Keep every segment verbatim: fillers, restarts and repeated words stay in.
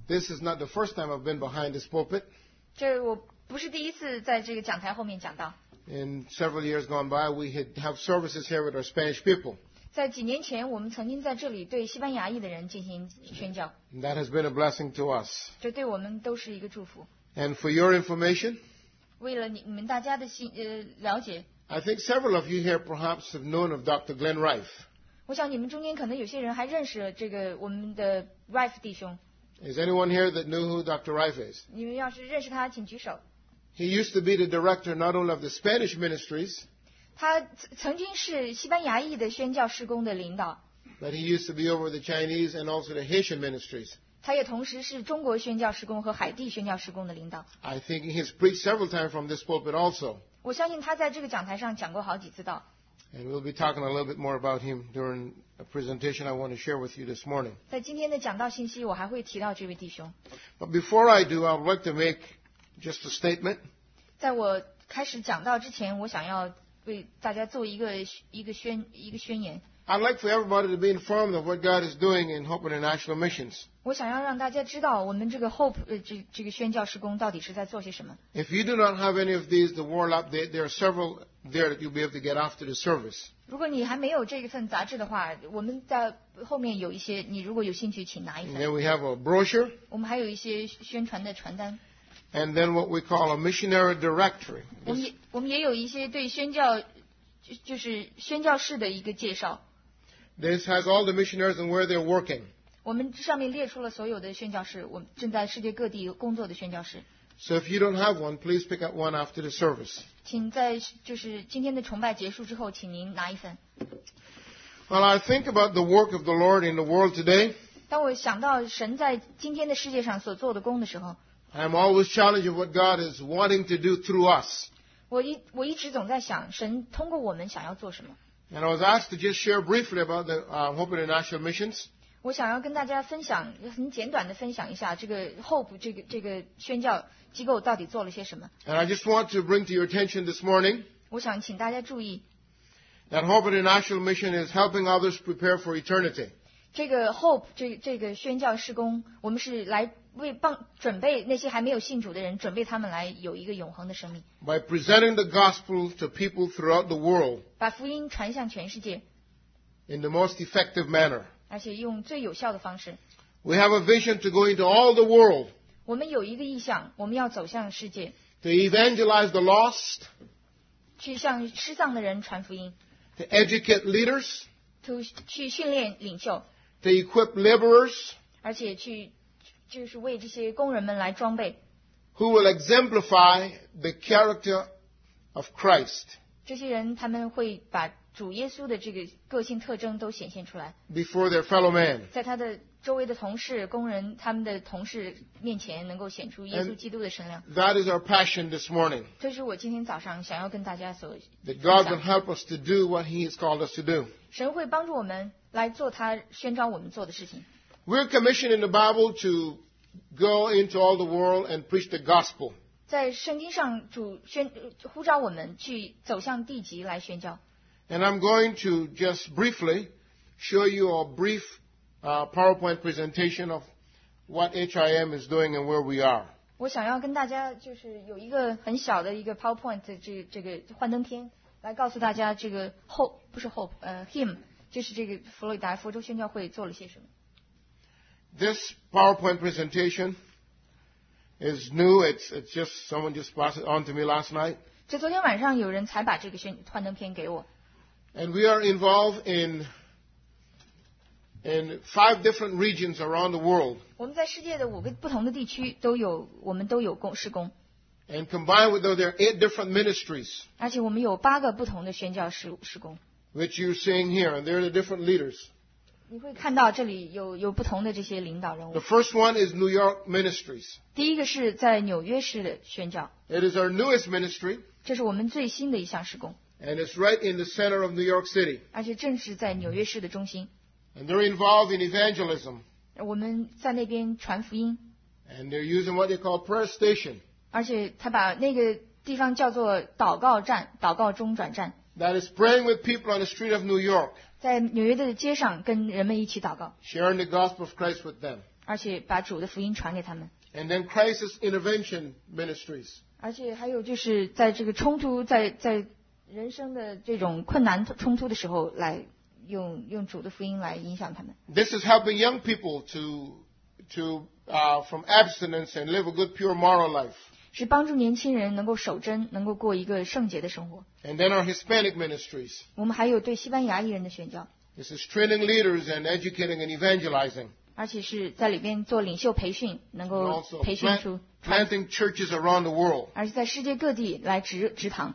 This is not the first time I've been behind this pulpit. 这我不是第一次在这个讲台后面讲道。 In several years gone by, we had have services here with our Spanish people. 在几年前，我们曾经在这里对西班牙裔的人进行宣教。 And that has been a blessing to us. 这对我们都是一个祝福。 And for your information, 为了你你们大家的心呃了解， I think several of you here perhaps have known of Doctor Glenn Rife. 我想你们中间可能有些人还认识这个我们的 Rife 弟兄。 Is anyone here that knew who Doctor Rife is? 你们要是认识他，请举手。 He used to be the director not only of the Spanish ministries, 他曾经是西班牙裔的宣教事工的领导， but he used to be over the Chinese and also the Haitian ministries. 他也同时是中国宣教事工和海地宣教事工的领导。 I think he has preached several times from this pulpit also. 我相信他在这个讲台上讲过好几次道。 And we'll be talking a little bit more about him during a presentation I want to share with you this morning. 在今天的讲道信息，我还会提到这位弟兄。 But before I do, I would like to make just a statement. 在我开始讲道之前，我想要为大家做一个一个宣一个宣言。 I'd like for everybody to be informed of what God is doing in Hope International Missions. 我想要让大家知道，我们这个 Hope 呃这这个宣教事工到底是在做些什么。 If you do not have any of these, the World Update, there are several there that you'll be able to get after the service. 如果你还没有这一份杂志的话，我们在后面有一些，你如果有兴趣，请拿一 And 份。 then we have a brochure, 我们还有一些宣传的传单， and then what we call a missionary directory. 我们也我们也有一些对宣教就就是宣教士的一个介绍。 This has all the missionaries and where they're working. 我们上面列出了所有的宣教士，我们正在世界各地工作的宣教士。 So if you don't have one, please pick up one after the service. 请在就是今天的崇拜结束之后，请您拿一份。 Well, I think about the work of the Lord in the world today. 当我想到神在今天的世界上所做的工的时候， I'm always challenged of what God is wanting to do through us. 我一我一直总在想，神通过我们想要做什么。 And I was asked to just share briefly about the uh, Hope International Missions. 我想要跟大家分享，很简短的分享一下这个 Hope 这个这个宣教机构到底做了些什么。 And I just want to bring to your attention this morning 我想请大家注意， that Hope International Mission is helping others prepare for eternity. 这个 Hope 这这个宣教事工，我们是来为帮准备那些还没有信主的人，准备他们来有一个永恒的生命， By presenting the gospel to people throughout the world 把福音传向全世界， in the most effective manner. 而且用最有效的方式。 We have a vision to go into all the world 我们有一个意向，我们要走向世界， to evangelize the lost, 去向失丧的人传福音， to educate leaders, 去去训练领袖， to equip laborers 而且去就是为这些工人们来装备。 who will exemplify the character of Christ 这些人他们会把主耶稣的这个个性特征都显现出来， before their fellow man. 在他的周围的同事、工人、他们的同事面前，能够显出耶稣基督的身量。 That is our passion this morning, 这是我今天早上想要跟大家所 that God will help us to do what He has called us to do. 神会帮助我们来做他宣召我们做的事情。 We're commissioned in the Bible to go into all the world and preach the gospel. 在圣经上，主宣呼召我们去走向地极来宣教。 And I'm going to just briefly show you a brief uh, PowerPoint presentation of what H I M is doing and where we are. 我想要跟大家就是有一个很小的一个 PowerPoint 这这个幻灯片，来告诉大家这个 Hope 不是 Hope 呃 Him 就是这个佛罗里达佛州宣教会做了些什么。 This PowerPoint presentation is new. It's, it's just someone just passed it on to me last night. 这昨天晚上有人才把这个宣幻灯片给我。 And we are involved in in five different regions around the world. 我们在世界的五个不同的地区都有，我们都有工施工， And combined with those, there are eight different ministries, 而且我们有八个不同的宣教施施工。 which you're seeing here, and they're the different leaders. 你会看到这里有有不同的这些领导人 The 物。 first one is New York Ministries. 第一个是在纽约市的宣教， It is our newest ministry, 这是我们最新的一项施工， and it's right in the center of New York City. 而且正是在纽约市的中心。 And they're involved in evangelism, 我们在那边传福音， and they're using what they call prayer station. 而且他把那个地方叫做祷告站、祷告中转站， That is praying with people on the street of New York, 在纽约的街上跟人们一起祷告， sharing the gospel of Christ with them. 而且把主的福音传给他们。 And then crisis intervention ministries. 而且还有就是在这个冲突，在在人生的这种困难冲突的时候，来用用主的福音来影响他们。 This is helping young people to, to, uh, from abstinence and live a good, pure, moral life. 是帮助年轻人能够守贞，能够过一个圣洁的生活。 And then our Hispanic ministries. 我们还有对西班牙裔人的宣教， This is training leaders and educating and evangelizing. 而且是在里边做领袖培训，能 And 够 also 培训 plant, 出， planting churches around the world. 而且在世界各地来植植堂。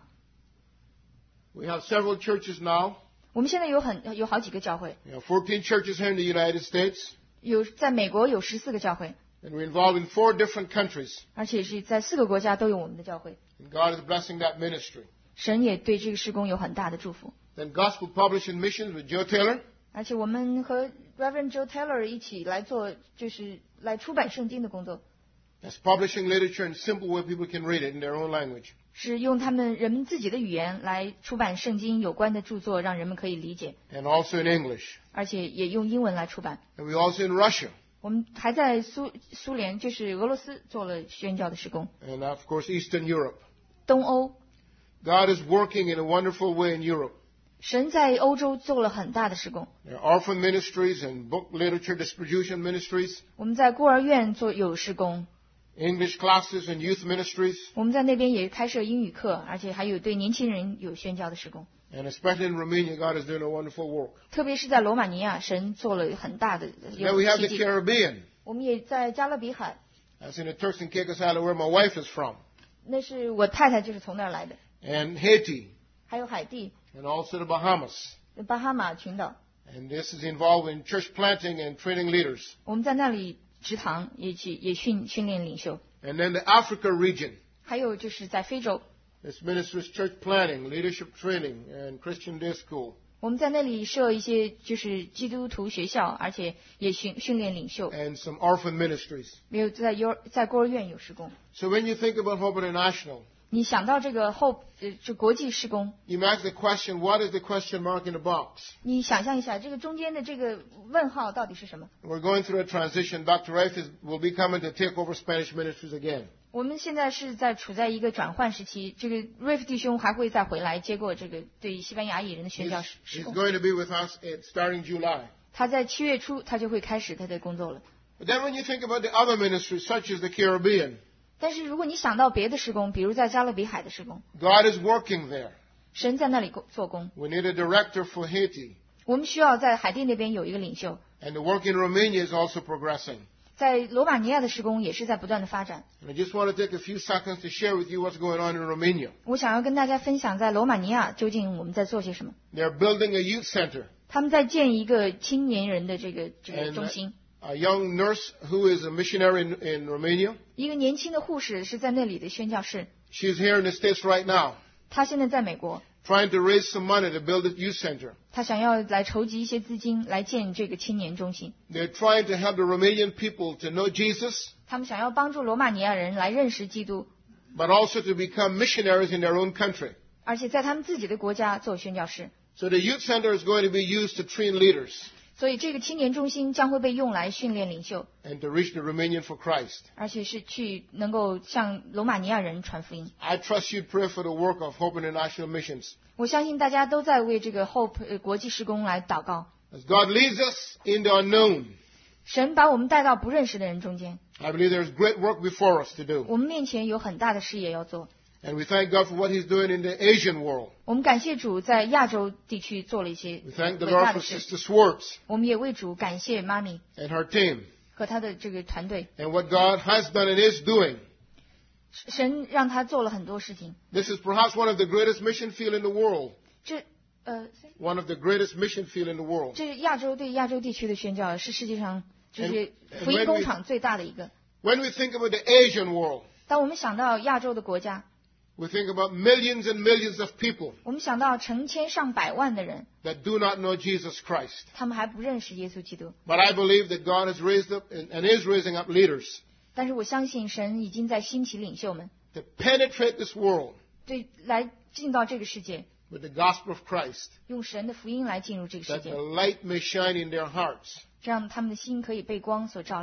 We have several churches now. 我们现在有很有好几个教会， We have fourteen churches here in the United States. 有在美国有十四个教会， And we're involved in four different countries. 而且是在四个国家都有我们的教会。 And God is blessing that ministry. 神也对这个事工有很大的祝福。 Then Gospel Publishing Missions with Joe Taylor. 而且我们和 Reverend Joe Taylor 一起来做，就是来出版圣经的工作， That's publishing literature in a simple way people can read it in their own language. 是用他们人们自己的语言来出版圣经有关的著作，让人们可以理解， And also in English. 而且也用英文来出版。 And we also in Russia. 我们还在苏苏联，就是俄罗斯做了宣教的事工， And of course Eastern Europe. 东欧， God is working in a wonderful way in Europe. 神在欧洲做了很大的事工。 There are orphan ministries and book literature distribution ministries. 我们在孤儿院做有事工， English classes and youth ministries. 我们在那边也开设英语课，而且还有对年轻人有宣教的事工。 And especially in Romania, God is doing a wonderful work. 特别是在罗马尼亚，神做了很大的 Then 有 we have 奇 the 迹。 Caribbean. 我们也在加勒比海， That's in the Turks and Caicos Island where my wife is from. 那是我太太就是从那儿来的， And Haiti. 还有海地、 And also the Bahamas. 巴哈马群岛， And this is involved in church planting and training leaders. 我们在那里植堂，也去也训训练领袖。 And then the Africa region. 还有就是在非洲， This ministries church planting, leadership training, and Christian day school. 我们在那里设一些就是基督徒学校，而且也训训练领袖。 And some orphan ministries. 没有在幼儿在孤儿院有施工。 So when you think about Hope International, 你想到这个后呃这国际施工， you may ask the question, what is the question mark in the box? 你想象一下这个中间的这个问号到底是什么？ We're going through a transition. Doctor Reif is, will be coming to take over Spanish ministries again. 我们现在是在处在一个转换时期，这个瑞夫弟兄还会再回来接过这个对西班牙裔人的宣 He's, 教施施 he's 工。 going to be with us at, starting July. 他在七月初他就会开始他的工作了。 But then when you think about the other ministries, such as the Caribbean, 但是如果你想到别的施工，比如在加勒比海的施工， God is working there. 神在那里工做工。 We need a director for Haiti. 我们需要在海地那边有一个领袖， And the work in Romania is also progressing. 在罗马尼亚的施工也是在不断的发展。 And I just want to take a few seconds to share with you what's going on in Romania. 我想要跟大家分享，在罗马尼亚究竟我们在做些什么。 They're building a youth center. 他们在建一个青年人的这个这个 And 中心。 a young nurse who is a missionary in, in Romania. 一个年轻的护士是在那里的宣教士， She's here in the States right now, 她现在在美国， trying to raise some money to build a youth center. 她想要来筹集一些资金来建这个青年中心。 They're trying to help the Romanian people to know Jesus, 他们想要帮助罗马尼亚人来认识基督， but also to become missionaries in their own country. 而且在他们自己的国家做宣教士。 So the youth center is going to be used to train leaders 所以这个青年中心将会被用来训练领袖， and to reach the Romanian for Christ. 而且是去能够向罗马尼亚人传福音。 I trust you to pray for the work of Hope International Missions. 我相信大家都在为这个 Hope 呃国际施工来祷告。 As God leads us in the unknown, 神把我们带到不认识的人中间， I believe there's great work before us to do. 我们面前有很大的事业要做。 And we thank God for what He's doing in the Asian world. 我们感谢主在亚洲地区做了一些 We thank the 伟 Lord 大 for 的事。 Sister Swartz 我们也为主感谢妈咪 and her team 和他的这个团队， and what God has done and is doing. 神让他做了很多事情。 This is perhaps one of the greatest mission field in the world. 这呃， One of the greatest mission field in the world. 这是亚洲对亚洲地区的宣教是世界上这些 And- and 福音 when 工 we- 厂最大的一个。 When we think about the Asian world, 当我们想到亚洲的国家， we think about millions and millions of people 我们想到成千上百万的人， that do not know Jesus Christ. 他们还不认识耶稣基督。 But I believe that God has raised up and, and is raising up leaders 但是我相信神已经在兴起领袖们， to penetrate this world 对，来进到这个世界， with the gospel of Christ, 用神的福音来进入这个世 that 界 the，light may shine in their hearts, 这样他们的心可以被光所照亮，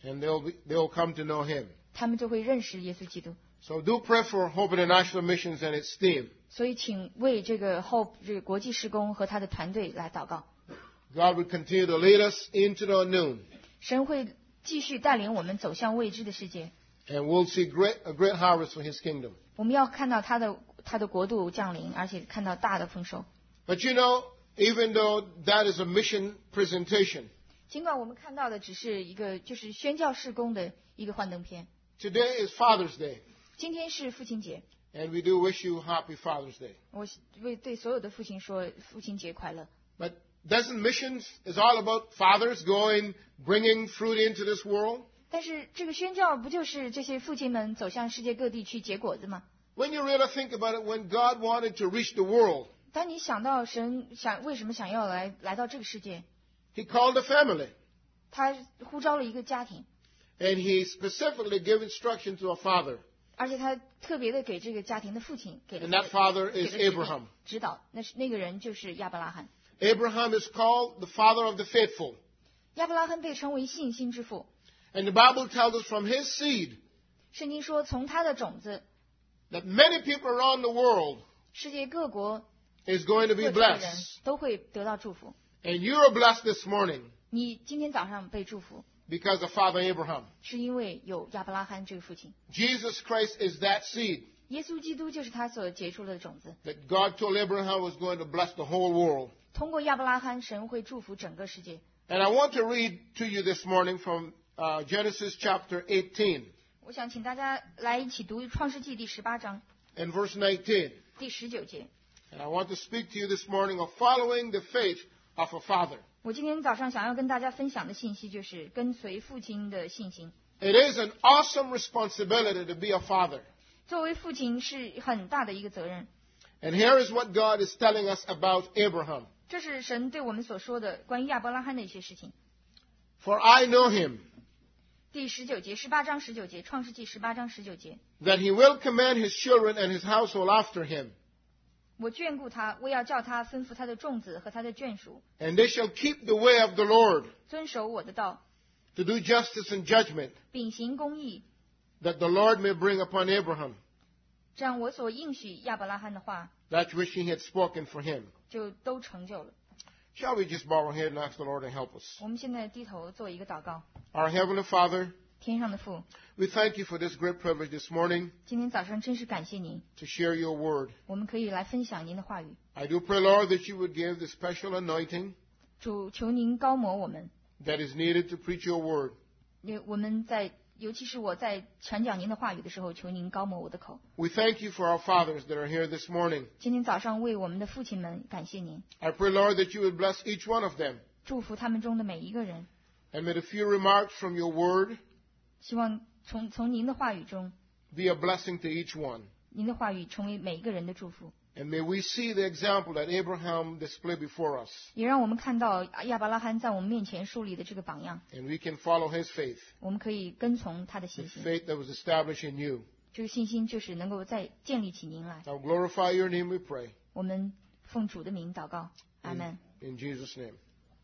and they'll be, they'll come to know Him. 他们就会认识耶稣基督。 So do pray for Hope International Missions and its team. 所以，请为这个 Hope 这个国际事工和他的团队来祷告。 God will continue to lead us into the unknown. 神会继续带领我们走向未知的世界。 And we'll see great, a great harvest for His kingdom. 我们要看到他的他的国度降临，而且看到大的丰收。 But you know, even though that is a mission presentation, 尽管我们看到的只是一个就是宣教事工的一个幻灯片。 today is Father's Day. 今天是父亲节， And we do wish you happy Father's Day. 我为对所有的父亲说父亲节快乐。 But doesn't missions is all about fathers going, bringing fruit into this world? 但是这个宣教不就是这些父亲们走向世界各地去结果子吗？ When you really think about it, when God wanted to reach the world, 当你想到神想为什么想要来来到这个世界， He called a family. 他呼召了一个家庭， And He specifically gave instruction to a father. 而且他特别的给这个家庭的父亲给了 And that father 给 is 了指令 Abraham. 指导，那是那个人就是亚伯拉罕。 Abraham is called the father of the faithful. 亚伯拉罕被称为信心之父。 And the Bible tells us from his seed 圣经说，从他的种子， that many people around the world 世界各国 is going to 各 be 地的人 blessed. 都会得到祝福。 And you are blessed this morning 你今天早上被祝福， because of Father Abraham. 是因为有亚伯拉罕这个父亲。 Jesus Christ is that seed 耶稣基督就是他所结出的种子。 that God told Abraham was going to bless the whole world. 通过亚伯拉罕，神会祝福整个世界。 And I want to read to you this morning from uh, Genesis chapter eighteen 我想请大家来一起读创世纪第十八章 and verse nineteen. 第十九节。 And I want to speak to you this morning of following the faith of a father. 我今天早上想要跟大家分享的信息就是跟随父亲的信心。 It is an awesome responsibility to be a father. 作为父亲是很大的一个责任。 And here is what God is telling us about Abraham. 这是神对我们所说的关于亚伯拉罕的一些事情。 For I know him, 第十九节，十八章十九节，创世纪十八章十九节。 that he will command his children and his household after him, 我眷顾他，我要叫他吩咐他的众子和他的眷属， and they shall keep the way of the Lord, 遵守我的道， to do justice and judgment, 秉行公义， that the Lord may bring upon Abraham 这样我所应许亚伯拉罕的话 that which he had spoken for him. 就都成就了。 Shall we just bow our head and ask the Lord to help us? 我们现在低头做一个祷告。 Our Heavenly Father, 天上的父， we thank you for this great privilege this morning 今天早上真是感谢您， to share your word. 我们可以来分享您的话语。 I do pray, Lord, that you would give the special anointing 主，求您高摩我们， that is needed to preach your word. 也我们在，尤其是我在传讲您的话语的时候，求您高摩我的口。 We thank you for our fathers that are here this morning. 今天早上为我们的父亲们感谢您， I pray, Lord, that you would bless each one of them. 祝福他们中的每一个人。 And may the few remarks from your word 希望从从您的话语中， be a blessing to each one. 您的话语成为每一个人的祝福， And may we see the example that Abraham displayed before us. 也让我们看到亚伯拉罕在我们面前树立的这个榜样， And we can follow his faith, 我们可以跟从他的 the 信心。 faith that was established in you. 这个信心就是能够再建立起您来。 Now glorify your name, we pray. 我们奉主的名祷告，阿门。 In Jesus' name.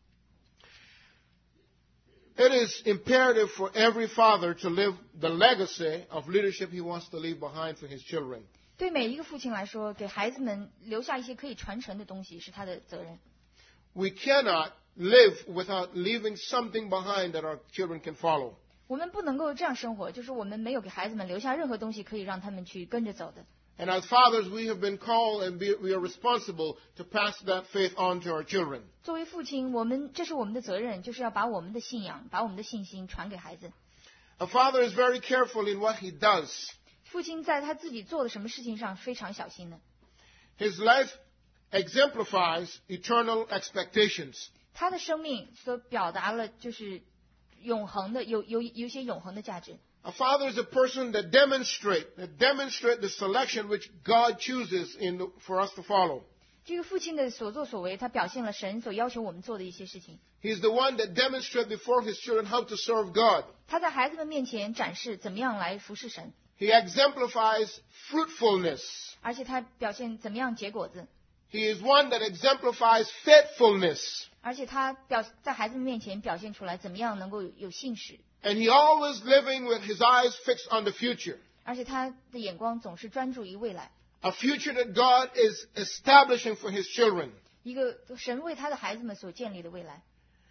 It is imperative for every father to live the legacy of leadership he wants to leave behind for his children. 对每一个父亲来说，给孩子们留下一些可以传承的东西是他的责任。 We cannot live without leaving something behind that our children can follow. 我们不能够这样生活，就是我们没有给孩子们留下任何东西可以让他们去跟着走的。 And as fathers, we have been called and be, we are responsible to pass that faith on to our children. 作为父亲，我们这是我们的责任，就是要把我们的信仰、把我们的信心传给孩子。 A father is very careful in what he does. 父亲在他自己做的什么事情上非常小心的。 His life exemplifies eternal expectations. 他的生命所表达了就是永恒的，有有有一些永恒的价值。 A father is a person that demonstrate that demonstrate the selection which God chooses in the, for us to follow. 这个父亲的所作所为，他表现了神所要求我们做的一些事情。 He's the one that demonstrates before his children how to serve God. 他在孩子们面前展示怎么样来服侍神， He exemplifies fruitfulness. 而且他表现怎么样结果子。 He is one that exemplifies faithfulness. 而且他表在孩子们面前表现出来怎么样能够有有信实， And he always living with his eyes fixed on the future. 而且他的眼光总是专注于未来， A future that God is establishing for his children. 一个神为他的孩子们所建立的未来。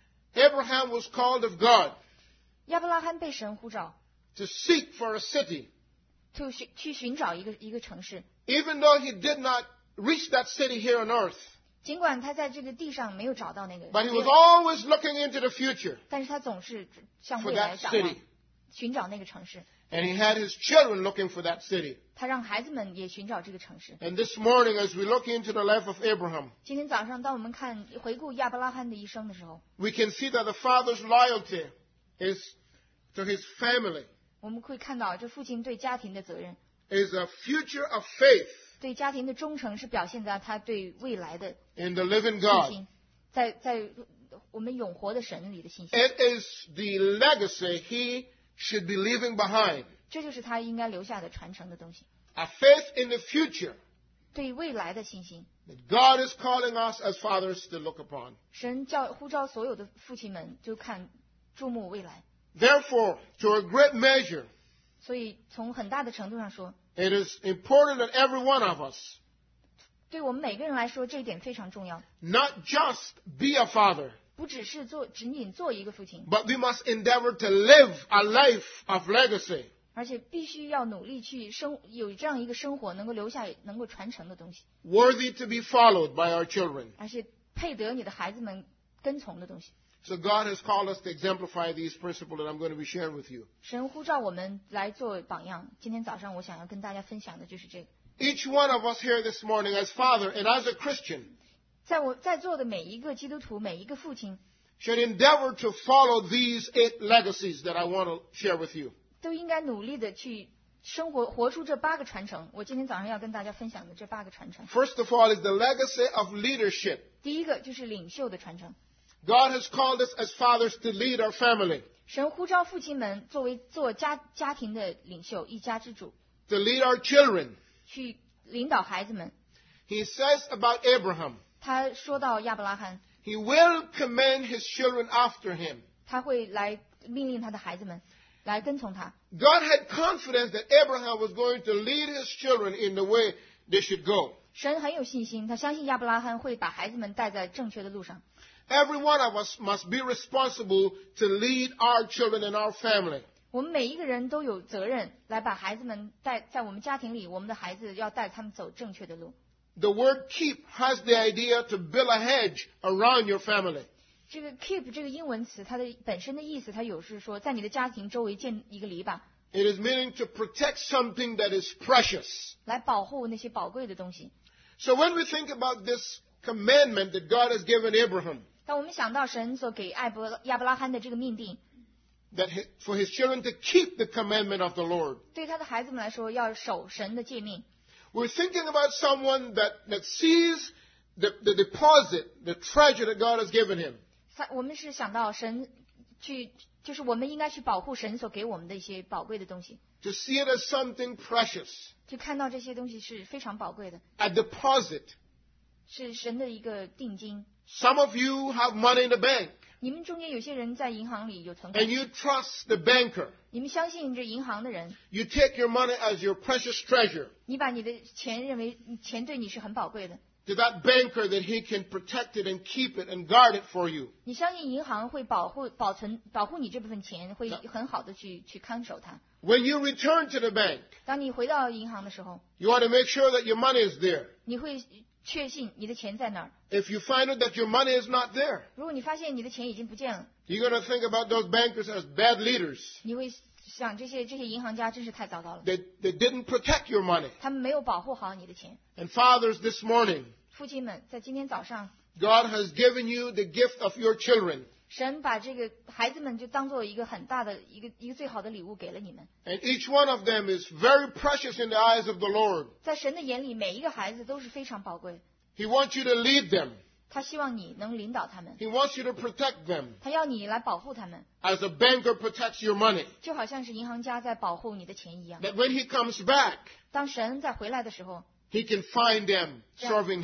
Abraham was called of God 亚伯拉罕被神呼召 to seek for a city. 去寻去寻找一个一个城市， Even though he did not reach that city here on earth, 尽管他在这个地上没有找到那个， but he was always looking into the future 但是他总是向 for 未来 that 展望 city.， 寻找那个城市。 And he had his children looking for that city. 他让孩子们也寻找这个城市。 And this morning, as we look into the life of Abraham, 今天早上，当我们看回顾亚伯拉罕的一生的时候， we can see that the father's loyalty is to his family, 我们会看到这父亲对家庭的责任， is a future of faith 对家庭的忠诚是表现在他对未来的 in the living 信 God. 心，在在我们永活的神里的信心。 It is the legacy he should be leaving behind. 这就是他应该留下的传承的东西， A faith in the future 对未来的信心。 that God is calling us as fathers to look upon. 神叫呼召所有的父亲们就看注目未来， Therefore, to a great measure, 所以从很大的程度上说， it is important that every one of us 对我们每个人来说，这一点非常重要。 not just be a father, 不只是做仅仅做一个父亲， but we must endeavor to live a life of legacy. 而且必须要努力去生有这样一个生活，能够留下能够传承的东西， Worthy to be followed by our children. 而且配得你的孩子们跟从的东西。 So God has called us to exemplify these principles that I'm going to be sharing with you. 神呼召我们来做榜样。今天早上我想要跟大家分享的就是这个。 Each one of us here this morning as father and as a Christian 在我在座的每一个基督徒，每一个父亲， should endeavor to follow these eight legacies that I want to share with you. 都应该努力的去生活，活出这八个传承。我今天早上要跟大家分享的这八个传承， First of all is the legacy of leadership. 第一个就是领袖的传承。 God has called us as fathers to lead our family, 神呼召父亲们作为做家家庭的领袖，一家之主， to lead our children. 去领导孩子们。 He says about Abraham, 他说到亚伯拉罕， he will commend his children after him. 他会来命令他的孩子们来跟从他。 God had confidence that Abraham was going to lead his children in the way they should go. 神很有信心，他相信亚伯拉罕会把孩子们带在正确的路上。 Every one of us must be responsible to lead our children and our family. 我们每一个人都有责任来把孩子们带在我们家庭里，我们的孩子要带他们走正确的路。 The word keep has the idea to build a hedge around your family. 这个 keep 这个英文词，它的本身的意思，它有是说在你的家庭周围建一个篱笆， It is meaning to protect something that is precious. 来保护那些宝贵的东西。 So when we think about this commandment that God has given Abraham, 当我们想到神所给艾伯亚伯拉罕的这个命定， that he- for his children to keep the commandment of the Lord, 对他的孩子们来说要守神的诫命， we're thinking about someone that, that sees the, the deposit, the treasure that God has given him. 他我们是想到神去，就是我们应该去保护神所给我们的一些宝贵的东西， To see it as something precious, 去看到这些东西是非常宝贵的， a deposit. 是神的一个定金。 Some of you have money in the bank, 你们中间有些人在银行里有存款 and，you trust the banker. 你们相信这银行的人， You take your money as your precious treasure 你把你的钱认为钱对你是很宝贵的， to that banker that he can protect it and keep it and guard it for you. 你相信银行会保护、保存、保护你这部分钱，会很好的去去看守它。 When you return to the bank, 当你回到银行的时候， you want to make sure that your money is there. 你会确信你的钱在哪儿。 If you find out that your money is not there, 如果你发现你的钱已经不见了， you're going to think about those bankers as bad leaders. 你会想这些这些银行家真是太糟糕了， They, they didn't protect your money. 他们没有保护好你的钱。 And fathers, this morning, 父亲们，在今天早上， God has given you the gift of your children. 神把这个孩子们就当做一个很大的一个一个最好的礼物给了你们。 And each one of them is very precious in the eyes of the Lord. 在神的眼里，每一个孩子都是非常宝贵。 He wants you to lead them. 他希望你能领导他们， He wants you to protect them 他要你来保护他们， as a banker protects your money. 就好像是银行家在保护你的钱一样。 That when he comes back, 当神再回来的时候， he can find them Yeah. serving him.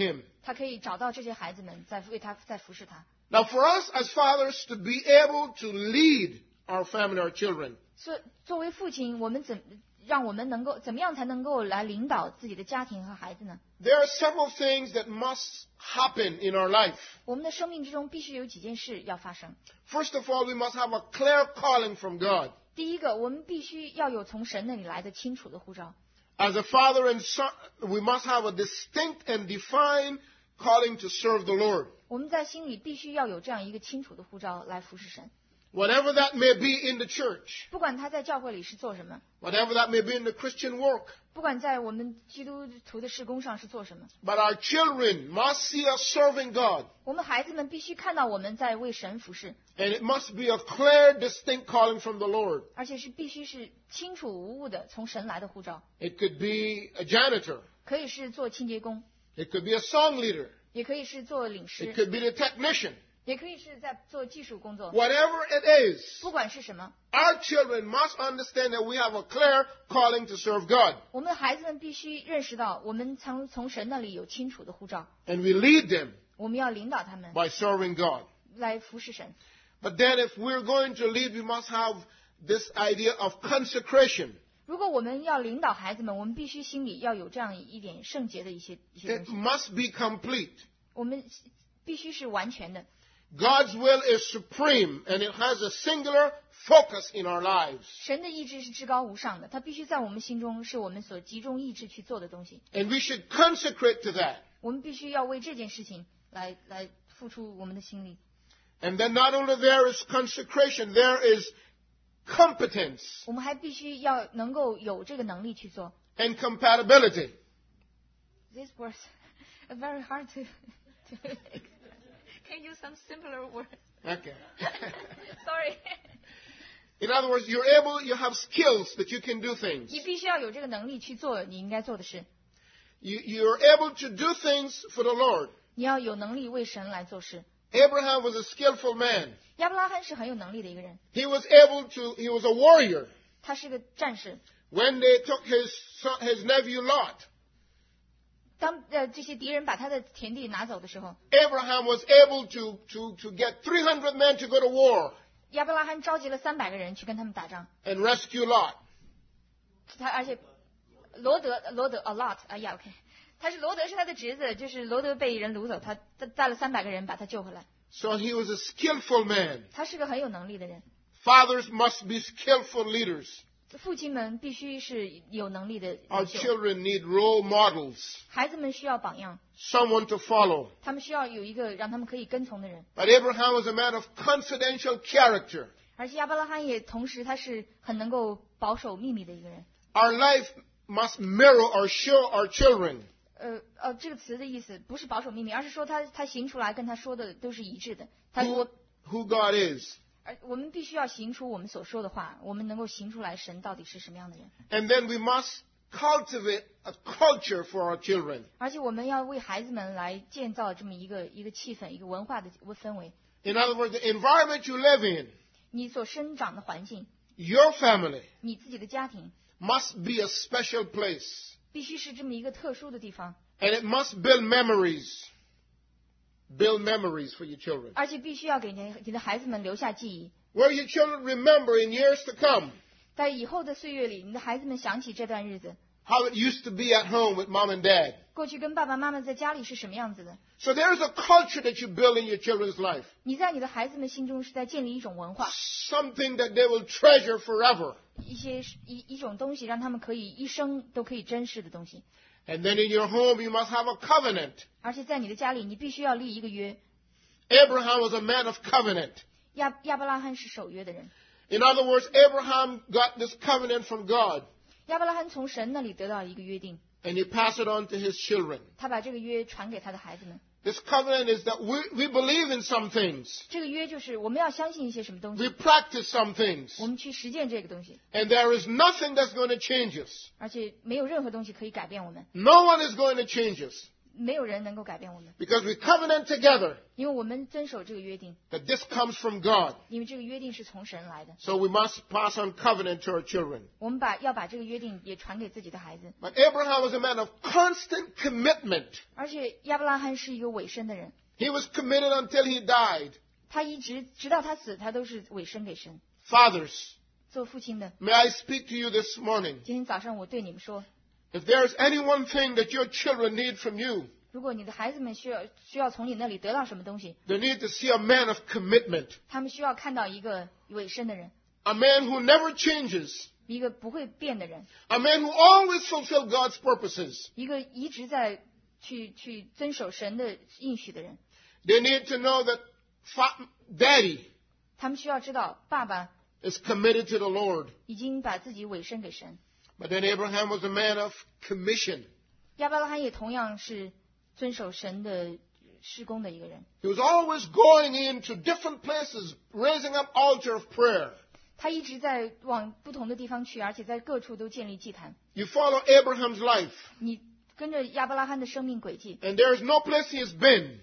他可以找到这些孩子们，在为他在服侍他。 Now, for us as fathers to be able to lead our family, our children, 所以作为父亲，我们怎让我们能够怎么样才能够来领导自己的家庭和孩子呢？ there are several things that must happen in our life. 我们的生命之中必须有几件事要发生。 First of all, we must have a clear calling from God. 第一个，我们必须要有从神那里来的清楚的呼召。 As a father and son, we must have a distinct and defined calling to serve the Lord. 我们在心里必须要有这样一个清楚的呼召来服侍神。 Whatever that may be in the church, 不管他在教会里是做什么， whatever that may be in the Christian work, 不管在我们基督徒的事工上是做什么， but our children must see us serving God. 我们孩子们必须看到我们在为神服侍， And it must be a clear, distinct calling from the Lord. 而且是必须是清楚无误的从神来的呼召。 It could be a janitor. 可以是做清洁工， It could be a song leader. 也可以是做领 It 师， could be the technician. 也可以是在做技术工作。 Whatever it is, 不管是什么， our children must understand that we have a clear calling to serve God. 我们的孩子们必须认识到，我们从从神那里有清楚的呼召， And we lead them 我们要领导他们 by serving God. 来服侍神。 But then if we're going to lead, we must have this idea of consecration. 如果我们要领导孩子们，我们必须心里要有这样一点圣洁的一些一些 It 东西， must be complete. 我们必须是完全的。 God's will is supreme, and it has a singular focus in our lives. 神的意志是至高无上的，它必须在我们心中是我们所集中意志去做的东西。 And we should consecrate to that. 我们必须要为这件事情来来付出我们的心力。 And then not only there is consecration, there is competence 我们还必须要能够有这个能力去做。 and compatibility. These words are very hard to. to Can you use some simpler words? Okay. Sorry. In other words, you're able, you have skills that you can do things. 你必须要有这个能力去做你应该做的事。 You, you're able to do things for the Lord. 你要有能力为神来做事。 Abraham was a skillful man. 亚伯拉罕是很有能力的一个人， He was able to, he was a warrior. 他是个战士。 When they took his son, his nephew Lot, 当呃这些敌人把他的田地拿走的时候， Abraham was able to, to, to get three hundred men to go to war 亚伯拉罕召集了三百个人去跟他们打仗。 and rescue Lot. 他而且罗德罗德 a lot 啊呀 OK， 他是罗德是他的侄子，就是罗德被人掳走，他他带了三百个人把他救回来。 So he was a skillful man. 他是个很有能力的人。 Fathers must be skillful leaders. 父亲们必须是有能力的 Our 领袖， children need role models, 孩子们需要榜样， someone to follow. 他们需要有一个让他们可以跟从的人。 But Abraham was a man of confidential character. 而且亚伯拉罕也同时他是很能够保守秘密的一个人。 Our life must mirror or show our children 呃呃，这个词的意思不是保守秘密，而是说他他行出来跟他说的都是一致的。他 who, 我 who God is. 而我们必须要行出我们所说的话，我们能够行出来神到底是什么样的人。 And then we must cultivate a culture for our children. 而且我们要为孩子们来建造这么一个一个气氛，一个文化的氛围。 In other words, the environment you live in, 你所生长的环境， your family, 你自己的家庭， must be a special place. 必须是这么一个特殊的地方， And it must build memories. Build memories for your children. 而且必须要给你你的孩子们留下记忆。 Where your children remember in years to come 在以后的岁月里，你的孩子们想起这段日子， how it used to be at home with mom and dad. 过去跟爸爸妈妈在家里是什么样子的。 So there's a culture that you build in your children's life. 你在你的孩子们心中是在建立一种文化， Something that they will treasure forever. 一些一一种东西，让他们可以一生都可以珍视的东西。 And then in your home, you must have a covenant. 而且在你的家里，你必须要立一个约。 Abraham was a man of covenant. 亚亚伯拉罕是守约的人， In other words, Abraham got this covenant from God, 亚伯拉罕从神那里得到一个约定， and he passed it on to his children. 他把这个约传给他的孩子们。 This covenant is that we, we believe in some things. 这个约就是我们要相信一些什么东 We 西， practice some things. 我们去实践这个东西， And there is nothing that's going to change us. 而且没有任何东西可以改变我们， No one is going to change us. 没有人能够改变我们， because we covenant together 因为我们遵守这个约定， that this comes from God. 因为这个约定是从神来的， So we must pass on covenant to our children. 我们把要把这个约定也传给自己的孩子。 But Abraham was a man of constant commitment. 而且亚伯拉罕是一个委身的人， He was committed until he died. 他一直直到他死，他都是委身给神。 Fathers, 做父亲的， may I speak to you this morning? 今天早上我对你们说， If there is any one thing that your children need from you, 如果你的孩子们需要需要从你那里得到什么东西， they need to see a man of commitment, 他们需要看到一个委身的人， a man who never changes, 一个不会变的人， a man who always fulfills God's purposes. 一个一直在去去遵守神的应许的人。 They need to know that fa- Daddy 他们需要知道，爸爸 is committed to the Lord. 已经把自己委身给神。 But then Abraham was a man of commission. 亚伯拉罕也同样是遵守神的施工的一个人， He was always going into different places, raising up altar of prayer. 他一直在往不同的地方去，而且在各处都建立祭坛。 You follow Abraham's life, 你跟着亚伯拉罕的生命轨迹， and there is no place he has been.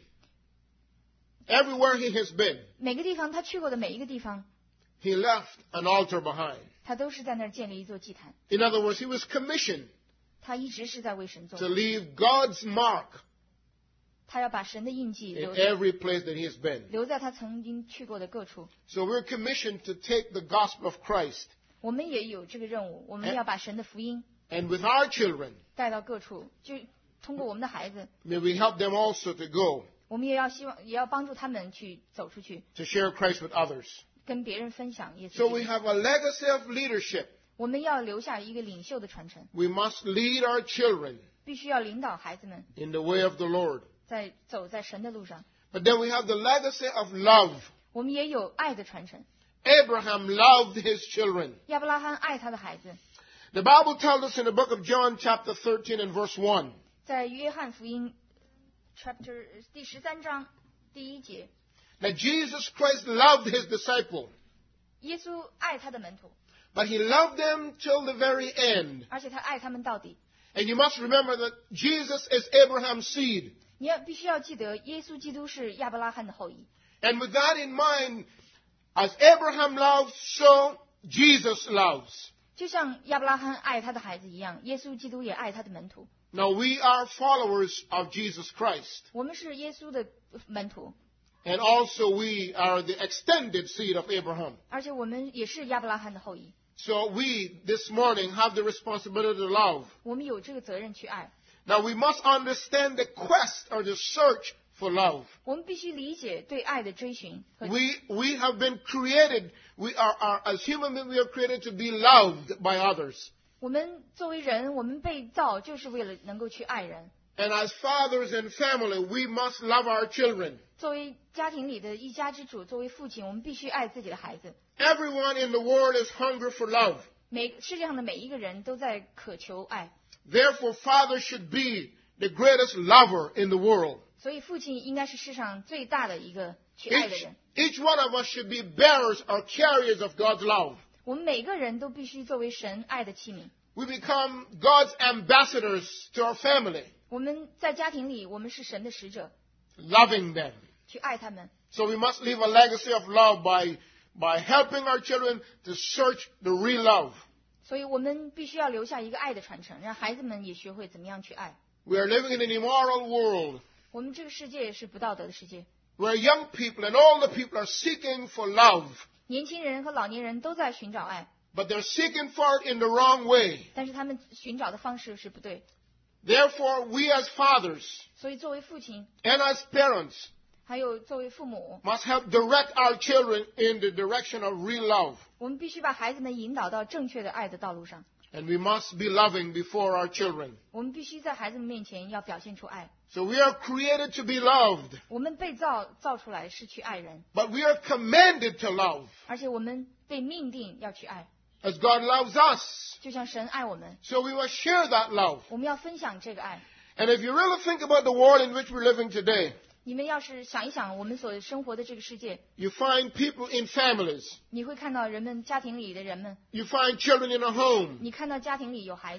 Everywhere he has been, 每个地方他去过的每一个地方， he left an altar behind. 他都是在那儿建立一座祭坛。 In other words, he was commissioned 他一直是在为神做 to，leave God's mark 他要把神的印记 in 留在 every place that he has been. 留在他曾经去过的各处。 So we're commissioned to take the gospel of Christ, 我们也有这个任务，我们要把神的福音 and with our children, 带到各处，就通过我们的孩子， may we help them also to go 我们也要希望也要帮助他们去走出去， to share Christ with others. 跟别人分享耶稣 So 基 we 督。 have a legacy of leadership. 我们要留下一个领袖的传承， We must lead our children 必须要领导孩子们 in the way of the Lord. 在走在神的路上。 But then we have the legacy of love. 我们也有爱的传承。 Abraham loved his children. 亚伯拉罕爱他的孩子， The Bible tells us in the book of John, chapter thirteen and verse one, 在约翰福音 chapter 第十三章第一节， that Jesus Christ loved his disciple, 耶稣爱他的门徒， but he loved them till the very end. 而且他爱他们到底。 And you must remember that Jesus is Abraham's seed. 你要必须要记得，耶稣基督是亚伯拉罕的后裔。 And with that in mind, as Abraham loves, so Jesus loves. 就像亚伯拉罕爱他的孩子一样，耶稣基督也爱他的门徒。 Now we are followers of Jesus Christ. 我们是耶稣的门徒， And also we are the extended seed of Abraham. 而且我们也是亚伯拉罕的后裔。 So we, this morning, have the responsibility to love. 我们有这个责任去爱。 Now we must understand the quest or the search for love. 我们必须理解对爱的追寻和 We, we have been created, we are, are, as human beings, we are created to be loved by others. 我们作为人，我们被造就是为了能够去爱人。 And as fathers and family, we must love our children. 作为家庭里的一家之主，作为父亲，我们必须爱自己的孩子。 Everyone in the world is hungry for love. 每世界上的每一个人都在渴求爱， Therefore, fathers should be the greatest lover in the world. 所以父亲应该是世上最大的一个去爱的 Each, 人。 each one of us should be bearers or carriers of God's love. 我们每个人都必须作为神爱的器皿。 We become God's ambassadors to our family, 我们在家庭里，我们是神的使者， loving them. 去爱他们。 So we must leave a legacy of love by, by helping our children to search the real love. 所以我们必须要留下一个爱的传承，让孩子们也学会怎么样去爱。 We are living in an immoral world 我们这个世界是不道德的世界， where young people and older people are seeking for love, 年轻人和老年人都在寻找爱， but they're seeking for it in the wrong way. 但是他们寻找的方式是不对。 Therefore, we as fathers 所以作为父亲， and as parents 还有作为父母， must help direct our children in the direction of real love. 我们必须把孩子们引导到正确的爱的道路上。 And we must be loving before our children. 我们必须在孩子们面前要表现出爱。 So we are created to be loved, 我们被造造出来是去爱人， but we are commanded to love 而且我们被命定要去爱， as God loves us. 就像神爱我们， So we must share that love. 我们要分享这个爱。 And if you really think about the world in which we're living today, 你们要是想一想我们所生活的这个世界， you find people in families. 你会看到人们家庭里的人们， You find children in a home 你看到家庭里有孩子，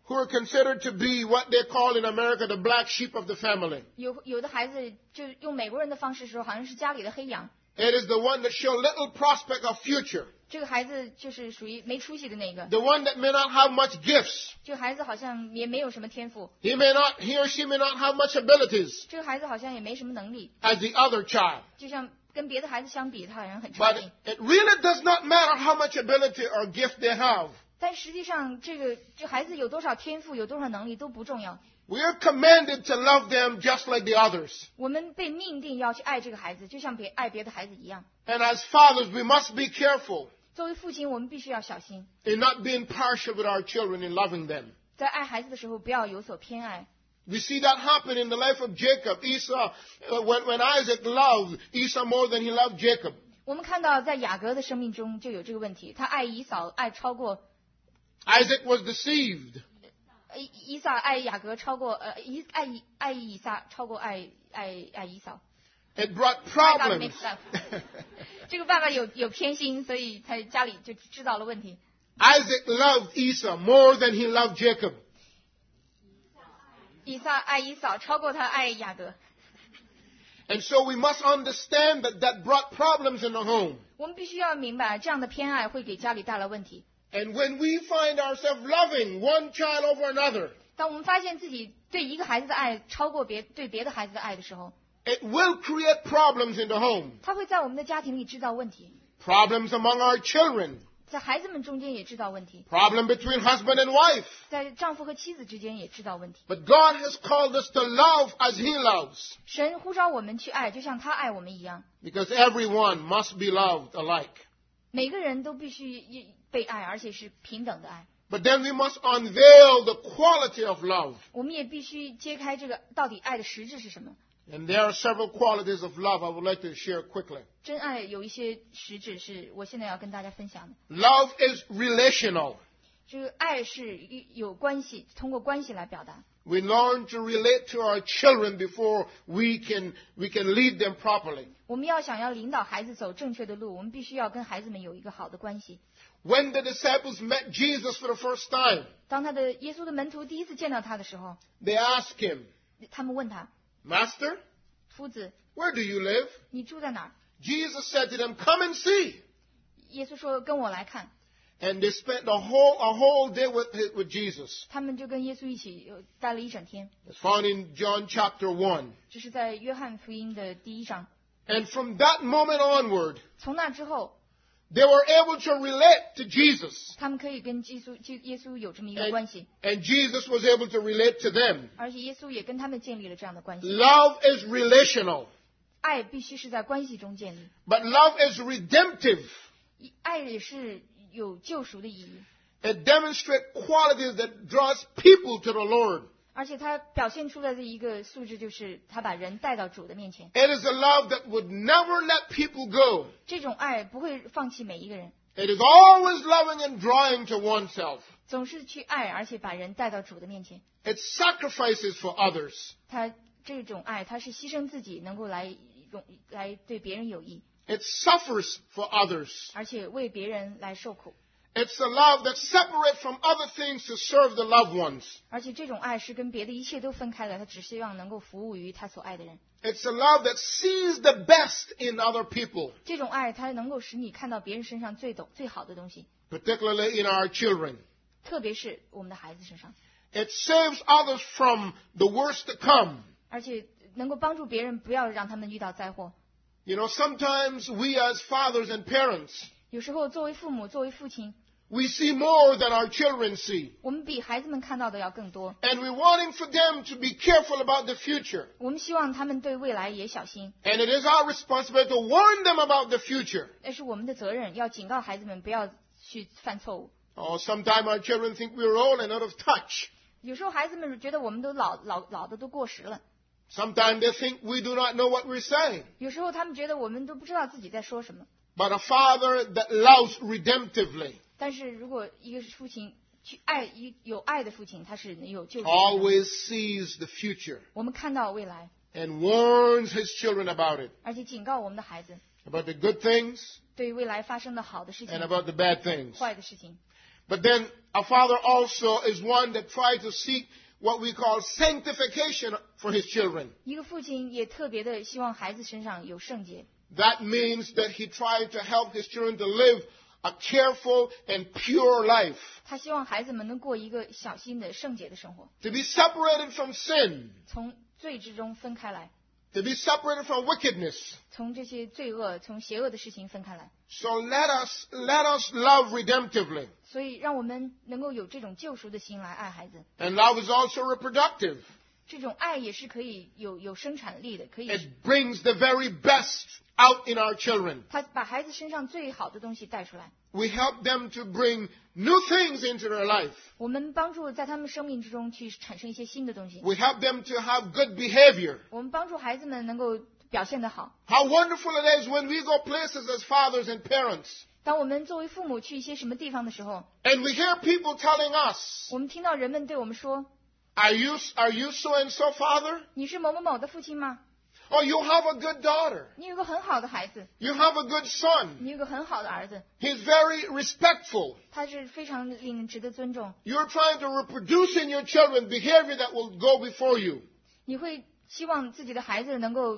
who are considered to be what they call in America the black sheep of the family. 有有的孩子就用美国人的方式说，好像是家里的黑羊。 It is the one that show little prospect of future. 这个孩子就是属于没出息的那个。 The one that may not have much gifts. 这个孩子好像也没有什么天赋。 He may not, he or she may not have much abilities. 这个孩子好像也没什么能力。 As the other child. 就像跟别的孩子相比，他好像很差 But 劲。 it really does not matter how much ability or gift they have. 但实际上，这个这孩子有多少天赋，有多少能力都不重要。 We are commanded to love them just like the others. 我们被命定要去爱这个孩子，就像别爱别的孩子一样。 And as fathers, we must be careful 作为父亲，我们必须要小心， in not being partial with our children in loving them. 在爱孩子的时候不要有所偏爱。 We see that happen in the life of Jacob. Esau, uh, when, when Isaac loved Esau more than he loved Jacob. 我们看到在雅各的生命中就有这个问题，他爱以扫爱超过 Isaac was deceived. 以以撒爱雅各超过呃以爱以爱以撒超过爱爱爱以扫。 It brought I got problems. mixed up. 这个爸爸有有偏心，所以他家里就知道了问题。 Isaac loved Esau more than he loved Jacob. 以撒爱以扫超过他爱雅各。 And so we must understand that that brought problems in the home. 我们必须要明白，这样的偏爱会给家里带来问题。 And when we find ourselves loving one child over another, 当我们发现自己对一个孩子的爱超过别对别的孩子的爱的时候， it will create problems in the home. 他会在我们的家庭里制造问题， Problems among our children. 在孩子们中间也制造问题， Problem between husband and wife. 在丈夫和妻子之间也制造问题。 But God has called us to love as He loves. 神呼召我们去爱，就像他爱我们一样。 Because everyone must be loved alike. 每个人都必须被爱，而且是平等的爱。 But then we must unveil the quality of love. 我们也必须揭开这个到底爱的实质是什么。 And there are several qualities of love I would like to share quickly. 真爱有一些实质是我现在要跟大家分享的。 Love is relational. 这个爱是有关系，通过关系来表达。 We learn to relate to our children before we can, we can lead them properly. 我们要想要领导孩子走正确的路，我们必须要跟孩子们有一个好的关系。 When the disciples met Jesus for the first time, 当他的耶稣的门徒第一次见到他的时候， they asked him, 他们问他 Master, 夫子， where do you live? 你住在哪儿？ Jesus said to them, Come and see. 耶稣说跟我来看。 And they spent the whole, a whole day with, with Jesus. 他们就跟耶稣一起有待了一整天。 It's found in John chapter one. 这是在约翰福音的第一章。 And from that moment onward, 从那之后， they were able to relate to Jesus. 他们可以跟耶稣、耶稣有这么一个关系， And Jesus was able to relate to them. 而且耶稣也跟他们建立了这样的关系。 Love is relational, 爱必须是在关系中建立， but love is redemptive. 爱也是有救赎的意义， It demonstrates qualities that draws people to the Lord. 而且它表现出来的一个素质就是他把人带到主的面前。 It is a love that would never let people go. 这种爱不会放弃每一个人， It is always loving and drawing to oneself. 总是去爱，而且把人带到主的面前。 It sacrifices for others. 他这种爱，他是牺牲自己，能够来用来对别人有益， It suffers for others. 而且为别人来受苦。 It's a love that separates from other things to serve the loved ones. 而且这种爱是跟别的一切都分开的，他只希望能够服务于他所爱的人。 It's a love that sees the best in other people, 这种爱，它能够使你看到别人身上最懂、最好的东西， particularly in our children. 特别是我们的孩子身上， It saves others from the worst to come. 而且能够帮助别人，不要让他们遇到灾祸。 You know, sometimes we as fathers and parents, 有时候作为父母、作为父亲， we see more than our children see. 我们比孩子们看到的要更多。 And we're wanting for them to be careful about the future. 我们希望他们对未来也小心， And it is our responsibility to warn them about the future. 那是我们的责任，要警告孩子们不要去犯错误。 Oh, sometimes our children think we're old and out of touch. 有时候孩子们觉得我们都老老老的都过时了， Sometimes they think we do not know what we're saying. 有时候他们觉得我们都不知道自己在说什么。 But a father that loves redemptively 但是如果一个父亲去爱一有爱的父亲，他是有救赎的。 always sees the future 我们看到未来， and warns his children about it, 而且警告我们的孩子， about the good things 对于未来发生的好的事情 and、about the bad things. 坏的事情。 But then a father also is one that tries to seek what we call sanctification for his children. 一个父亲也特别的希望孩子身上有圣洁， That means that he tried to help his children to live a careful and pure life, 他希望孩子们能过一个小心的圣洁的生活， to be separated from sin, 从罪之中分开来， to be separated from wickedness. 从这些罪恶、从邪恶的事情分开来。 So let us, let us love redemptively. 所以，让我们能够有这种救赎的心来爱孩子。 And love is also reproductive. 这种爱也是可以有有生产力的，可以 It brings the very best out in our children. 他把孩子身上最好的东西带出来。 We help them to bring new things into their life. 我们帮助在他们生命之中去产生一些新的东西。 We help them to have good behavior. 我们帮助孩子们能够表现得好。 How wonderful it is when we go places as fathers and parents, 当我们作为父母去一些什么地方的时候， and we hear people telling us, 我们听到人们对我们说 Are you, are you so and so, father? 你是某某某的父亲吗？ Or you have a good daughter. 你有个很好的孩子， You have a good son. 你有个很好的儿子， He's very respectful. 他是非常令人值得尊重。 You're trying to reproduce in your children behavior that will go before you, 你会希望自己的孩子能够，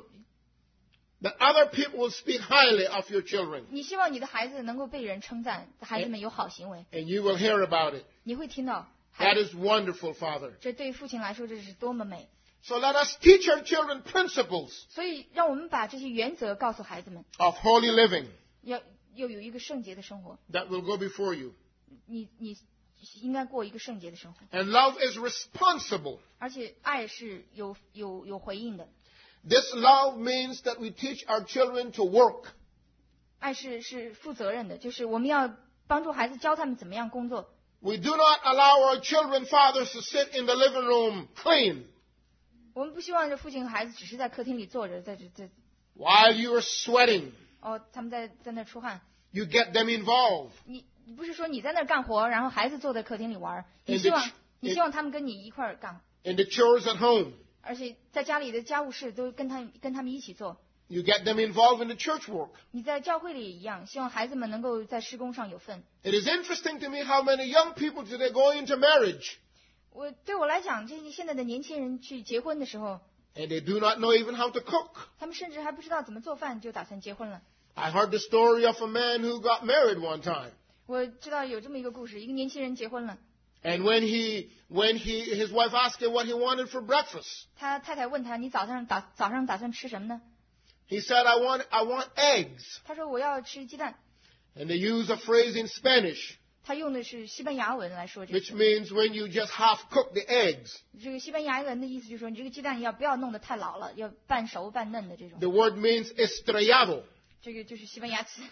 that other people will speak highly of your children, 你希望你的孩子能够被人称赞，孩子们有好行为， and you will hear about it. 你会听到。 That is wonderful, Father. 这对父亲来说，这是多么美！ So let us teach our children principles 所以，让我们把这些原则告诉孩子们， of holy living 要要有一个圣洁的生活。 that will go before you. 你你应该过一个圣洁的生活， And love is responsible. 而且爱是有有有回应的。 This love means that we teach our children to work. 爱是是负责任的，就是我们要帮助孩子，教他们怎么样工作。 We do not allow our children, fathers, to sit in the living room clean 我们不希望这父亲和孩子只是在客厅里坐着，在这这 while you are sweating. 哦，他们在在那出汗。 You get them involved. 你你不是说你在那儿干活，然后孩子坐在客厅里玩，你希望你希望他们跟你一块儿干， In the chores at home, 而且在家里的家务事都跟他跟他们一起做。 you get them involved in the church work. 你在教会里也一样，希望孩子们能够在施工上有份。 It is interesting to me how many young people today go into marriage 我对我来讲，这些现在的年轻人去结婚的时候， and they do not know even how to cook. 他们甚至还不知道怎么做饭，就打算结婚了。 I heard the story of a man who got married one time. 我知道有这么一个故事，一个年轻人结婚了， And when he, when he, his wife asked him what he wanted for breakfast, 他太太问他：“你早上打早上打算吃什么呢 he said, I want, I want eggs.？” 他说：“我要吃鸡蛋。 And they use a phrase in Spanish, ” 他用的是西班牙文来说这 which 个。 means when you just half cook the eggs. 这个西班牙文的意思就是说，你这个鸡蛋要不要弄得太老了，要半熟半嫩的这种。 The word means estrellado. 这个就是西班牙词。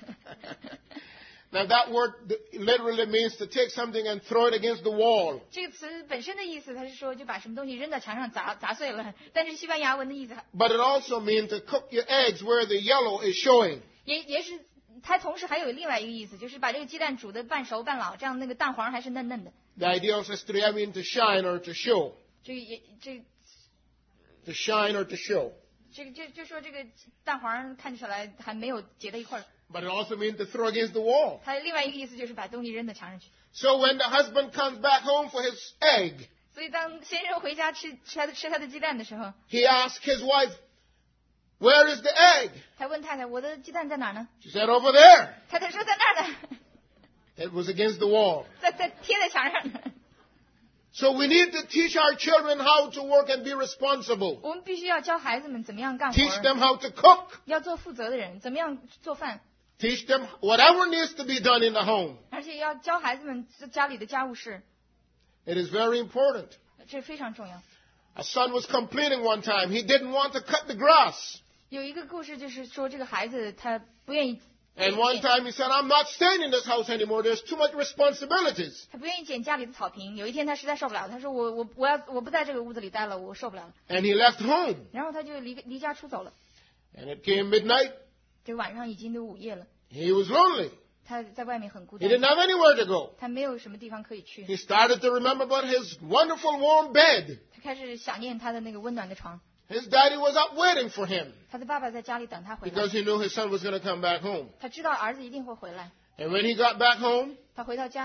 Now that word literally means to take something and throw it against the wall. 这个词本身的意思，他是说就把什么东西扔到墙上砸砸碎了，但是西班牙文的意思 But it also means to cook your eggs where the yellow is showing. 也也是，它同时还有另外一个意思，就是把这个鸡蛋煮的半熟半老，这样那个蛋黄还是嫩嫩的。 The idea of estrella means to shine or to show. 这个也这 To shine or to show. 这个就就说这个蛋黄看起来还没有结在一块儿， But it also means to throw against the wall. 它另外一个意思就是把东西扔到墙上去。 So when the husband comes back home for his egg, 所以当先生回家吃吃他的吃他的鸡蛋的时候， he asks his wife, Where is the egg? 他问太太：“我的鸡蛋在哪儿呢 She said, Over there. ？” 太太说：“在那儿呢， It was against the wall. 在在贴在墙上呢。” So we need to teach our children how to work and be responsible. 我们必须要教孩子们怎么样干活 Teach them how to cook. 要做负责的人，怎么样做饭， Teach them whatever needs to be done in the home. 而且要教孩子们家里的家务事， It is very important. 这非常重要。 A son was complaining one time. He didn't want to cut the grass. 有一个故事就是说，这个孩子他不愿意 And one time he said, I'm not staying in this house anymore. There's too much responsibilities. 他不愿意捡家里的草坪。有一天他实在受不了，他说我我我要我不在这个屋子里待了，我受不了了。 And he left home. 然后他就离离家出走了。 And it came midnight. 这个晚上已经都午夜了， He was lonely. 他在外面很孤 He 单 didn't，have anywhere to go. 他没有什么地方可以去。 He started to remember about his wonderful warm bed. 他开始想念他的那个温暖的床。 His daddy was up waiting for him 他的爸爸在家里等他回来， because he knew his son was going to come back home. 他知道儿子一定会回来。 And when he got back home, 他回到家，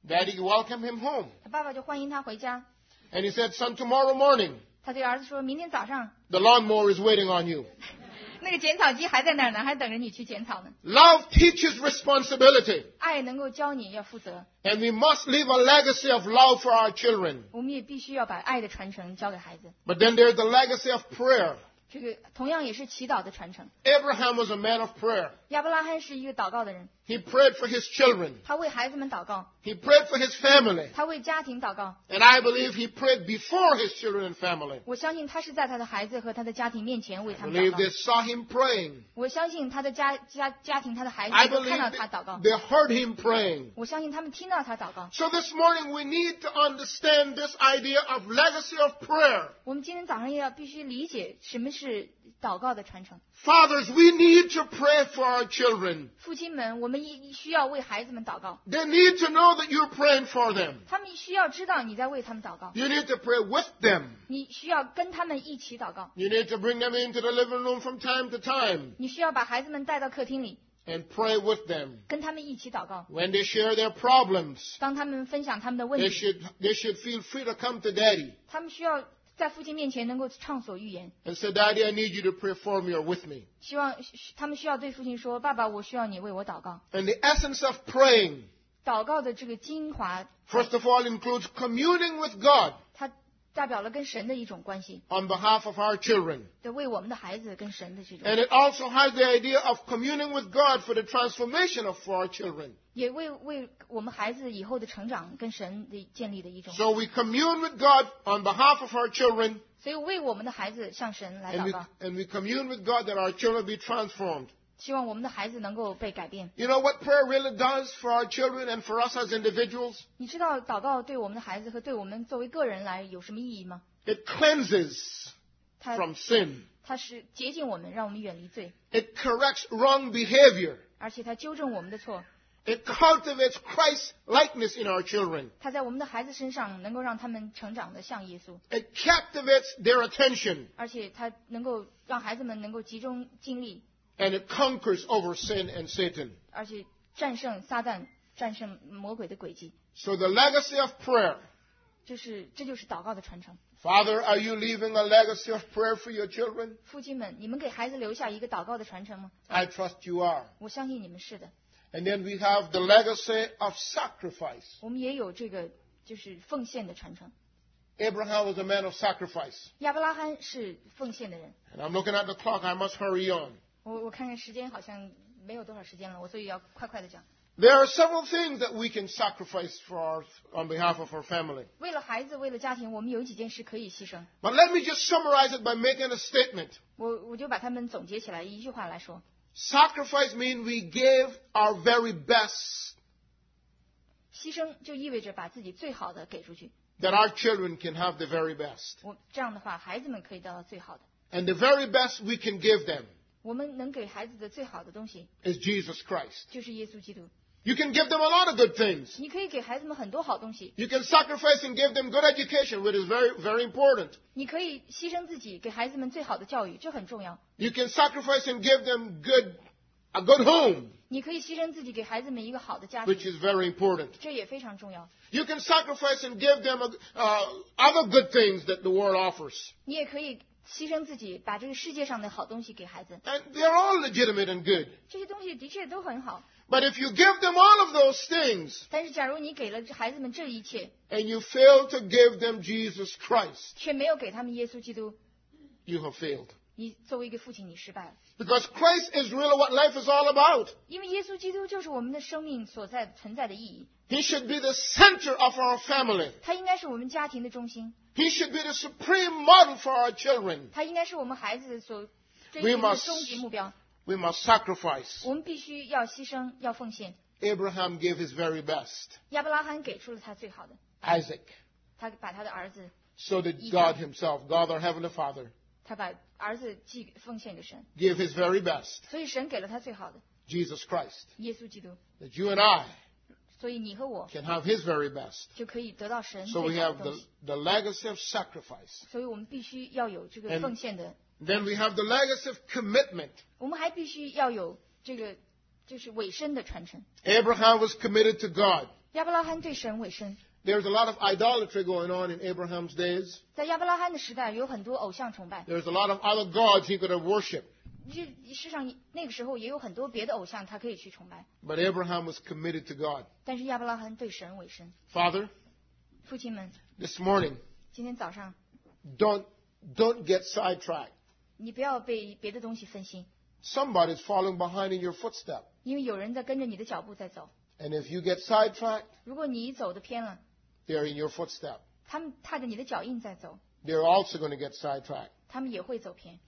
Daddy welcomed him home. 他爸爸就欢迎他回家。 And he said, son, tomorrow morning, 他对儿子说：“明天早上， the lawnmower is waiting on you. 那个剪草机还在那儿呢，还等着你去剪草呢。 Love teaches responsibility. 爱能够教你要负责， And we must leave a legacy of love for our children. 我们也必须要把爱的传承交给孩子。 But then there's the legacy of prayer. 这个同样也是祈祷的传承。 Abraham was a man of prayer. 亚伯拉罕是一个祷告的人， He prayed for his children. 他为孩子们祷告， He prayed for his family. 他为家庭祷告。 And I believe he prayed before his children and family. 我相信他是在他的孩子和他的家庭面前为 I 他们 believe 祷 they 告。 saw him praying. 我相信他的家家家庭，他的孩 I 子都 believe 看到他祷告。 they heard him praying. 我相信他们听到他祷告。 So this morning we need to understand this idea of legacy of prayer. 我们今天早上也要必须理解什么是祷告的传承。 Fathers, we need to pray for our children. 父亲们，我们一需要为孩子们祷告， They need to know that you're praying for them. 他们需要知道你在为他们祷告， You need to pray with them. 你需要跟他们一起祷告， You need to bring them into the living room from time to time 你需要把孩子们带到客厅里， and pray with them. 跟他们一起祷告。 When they share their problems, 当他们分享他们的问 they 题， should, they should feel free to come to Daddy 他们需要在父亲面前能够畅所欲言， and say, Daddy, I need you to pray for me or with me. 希望他们需要对父亲说：“爸爸，我需要你为我祷告。 And the essence of praying, ” 祷告的这个精华， first of all, includes communing with God 它代表了跟神的一种关系， on behalf of our children. 对为我们的孩子跟神的这种， And it also has the idea of communing with God for the transformation of for our children. 也为为我们孩子以后的成长跟神的建立的一种。 So we commune with God on behalf of our children, 所以为我们的孩子向神来 and 祷 we, 告， and we commune with God that our children be transformed. 希望我们的孩子能够被改变。 You know what prayer really does for our children and for us as individuals? 你知道祷告对我们的孩子和对我们作为个人来有什么意义吗？ It cleanses 它 from sin. 它是洁净我们，让我们远离罪， It corrects wrong behavior. 而且它纠正我们的错。 It cultivates Christ's likeness in our children. 它在我们的孩子身上能够让他们成长的像耶稣， It captivates their attention, 而且它能够让孩子们能够集中精力， and it conquers over sin and Satan. 而且战胜撒旦，战胜魔鬼的诡计。 So the legacy of prayer. 就是这就是祷告的传承。 Father, are you leaving a legacy of prayer for your children? 父亲们，你们给孩子留下一个祷告的传承吗？ I trust you are. 我相信你们是的。 And then we have the legacy of sacrifice. 我们也有这个就是奉献的传承。 Abraham was a man of sacrifice. 亚伯拉罕是奉献的人。 And I'm looking at the clock. I must hurry on. 我我看看时间好像没有多少时间了，我所以要快快的讲。 There are several things that we can sacrifice for our, on behalf of our family. 为了孩子，为了家庭，我们有几件事可以牺牲。 But let me just summarize it by making a statement. 我我就把它们总结起来，一句话来说： Sacrifice means we give our very best 牺牲就意味着把自己最好的给出去。 that our children can have the very best. 我这样的话，孩子们可以得到最好的。 And the very best we can give them 我们能给孩子的最好的东西 is Jesus Christ. 就是耶稣基督。 You can give them a lot of good things. 你可以给孩子们很多好东西， You can sacrifice and give them good education, which is very, very important. 你可以牺牲自己给孩子们最好的教育，这很重要。 You can sacrifice and give them good, a good home, 你可以牺牲自己给孩子们一个好的家 which 庭， is very important. 这也非常重要。 You can sacrifice and give them uh, other good things that the world offers. 你也可以牺牲自己，把这个世界上的好东西给孩子， And they're all legitimate and good. 这些东西的确都很好。 But if you give them all of those things 但是，假如你给了孩子们这一切， and you fail to give them Jesus Christ, 却没有给他们耶稣基督， you have failed. 你作为一个父亲，你失败了。 Because Christ is really what life is all about. 因为耶稣基督就是我们的生命所在存在的意义， He should be the center of our family. 他应该是我们家庭的中心， He should be the supreme model for our children. 他应该是我们孩子所追 We 求的 must- 终极目标。 We must sacrifice. 我们必须要牺牲，要奉献。 Abraham gave his very best. 亚伯拉罕给出了他最好的， Isaac. 他把他的儿子， So did God himself, God our Heavenly Father, 他把儿子寄奉献给神， gave his very best, 所以神给了他最好的 Jesus Christ. 耶稣基督， That you and I 所以你和我 can have his very best. 就可以得到神 So we 最好 have 的东 the, 西。 the legacy of sacrifice. 所以我们必须要有这个 And- 奉献的， Then we have the legacy of commitment. 我们还必须要有这个就是委身的传承。 Abraham was committed to God. 亚伯拉罕对神委身。 There's a lot of idolatry going on in Abraham's days. 在亚伯拉罕的时代，有很多偶像崇拜。 There's a lot of other gods he could have worshipped. 这世上那个时候也有很多别的偶像，他可以去崇拜。 But Abraham was committed to God. 但是亚伯拉罕对神委身。 Father, 父亲们， this morning, 今天早上 don't, don't get sidetracked. 你不要被别的东西分心， Somebody's following behind in your footstep. 因为有人在跟着你的脚步在走。 And if you get sidetracked, 如果你走的偏了， they're in your footstep. 他们踏着你的脚印在走， They're also going to get sidetracked. 他们也会走偏。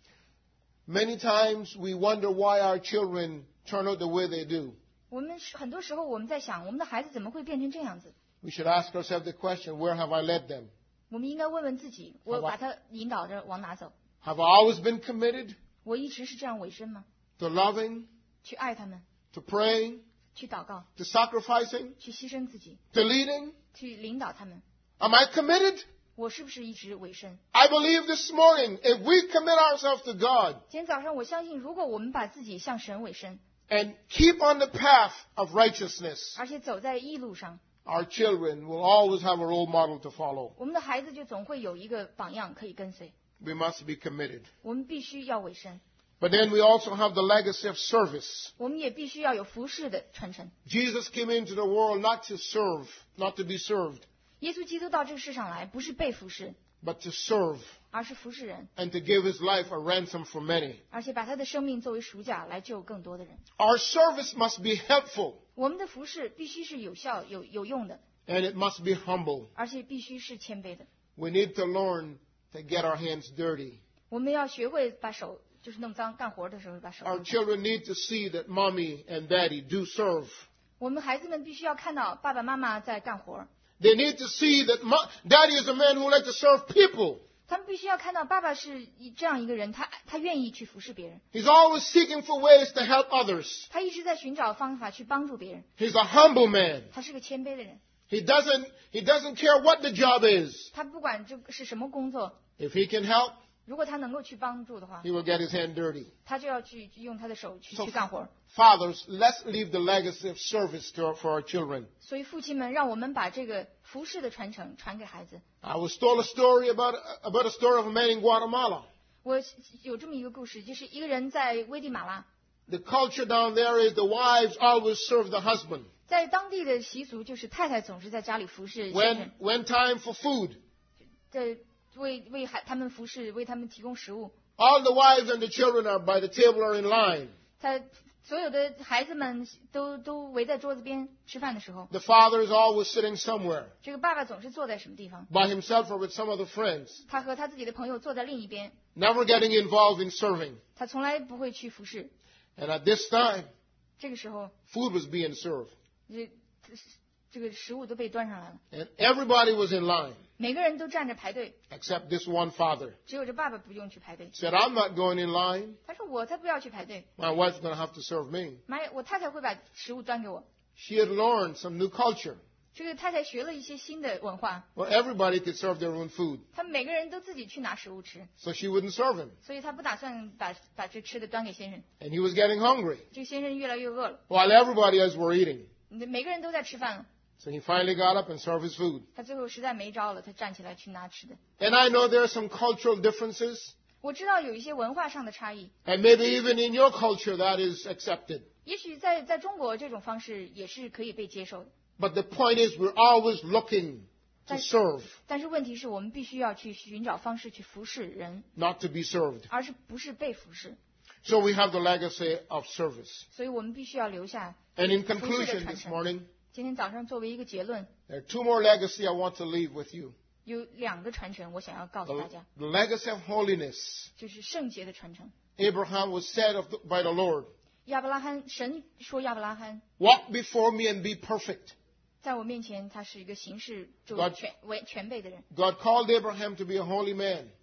Many times we wonder why our children turn out the way they do. 我们是很多时候我们在想，我们的孩子怎么会变成这样子？ We should ask ourselves the question, where have I led them? 我们应该问问自己，我把他引导着往哪走？ Have I always been committed 我一直是这样委身吗？ to loving, 去爱他们， to praying, 去祷告， to sacrificing, 去牺牲自己， to leading? 去领导他们？ Am I committed? 我是不是一直委身？ I believe this morning, if we commit ourselves to God 今天早上，我相信，如果我们把自己向神委身， and keep on the path of righteousness, 而且走在义路上， our children will always have a role model to follow. 我们的孩子就总会有一个榜样可以跟随。 We must be committed. 我们必须要委身， But then we also have the legacy of service. 我们也必须要有服侍的传承。 Jesus came into the world not to serve, not to be served, 耶稣基督到这个世上来，不是被服侍， but to serve 而是服侍人， and to give his life a ransom for many. 而且把他的生命作为赎价来救更多的人。 Our service must be helpful 我们的服侍必须是有效、有有用的， and it must be humble. 而且必须是谦卑的。 We need to learn to get our hands dirty. 我们要学会把手就是弄脏，干活的时候把手 Our 弄脏。 children need to see that mommy and daddy do serve. 我们孩子们必须要看到爸爸妈妈在干活， They need to see that mo- daddy is a man who likes to serve people. 他们必须要看到爸爸是一这样一个人，他他愿意去服侍别人， He's always seeking for ways to help others. 他一直在寻找方法去帮助别人， He's a humble man. 他是个谦卑的人， He doesn't, he doesn't care what the job is. 他不管这是什么工作， If he can help, 如果他能够去帮助的话， he will get his hand dirty. 他就要去用他的手去 So 去干活。 fathers, let's leave the legacy of service to our, for our children. 所以父亲们，让我们把这个服侍的传承传给孩子。 I was told a story about, about a story of a man in Guatemala. 我有这么一个故事，就是一个人在危地马拉， The culture down there is the wives always serve the husband. 在当地的习俗就是太太总是在家里服侍先 When, 生， when time for food, 在为为孩他们服侍，为他们提供食物。 all the wives and the children are by the table or in line. 他所有的孩子们都都围在桌子边吃饭的时候， The father is always sitting somewhere, 这个爸爸总是坐在什么地方？ by himself or with some other friends, 他和他自己的朋友坐在另一边， never getting involved in serving. 他从来不会去服侍。 And at this time, 这个时候， food was being served. 这这个食物都被端上来了， And everybody was in line, 每个人都站着排队， except this one father. 只有这爸爸不用去排队。 Said, I'm not going in line. 他说：“我才不要去排队， My wife's going to have to serve me. 妈呀，我太太会把食物端给我。” She had learned some new culture 这个太太学了一些新的文化， where everybody could serve their own food. 他们每个人都自己去拿食物吃， So she wouldn't serve him. 所以他不打算把把这吃的端给先生。 And he was getting hungry 这个先生越来越饿了， while everybody else were eating. 每个人都在吃饭了， So he finally got up and served his food. 他最后实在没招了，他站起来去拿吃的。 And I know there are some cultural differences. 我知道有一些文化上的差异， And maybe even in your culture that is accepted. 也许在在中国这种方式也是可以被接受的。 But the point is we're always looking to serve, 但是问题是我们必须要去寻找方式去服侍人， not to be served. 而是不是被服侍。 So we have the legacy of service. 所以我们必须要留下。 And in conclusion this morning, 今天早上作为一个结论， there are two more legacy I want to leave with you. 有两个传承我想要告诉大 The, 家， the legacy of holiness. 就是圣洁的传承。 Abraham was said of the, by the Lord, 亚伯拉罕，神说亚伯拉罕 walk before me and be perfect. 在我面前，他是一个行事就 God- 全为全备的人。 God called Abraham to be a holy man.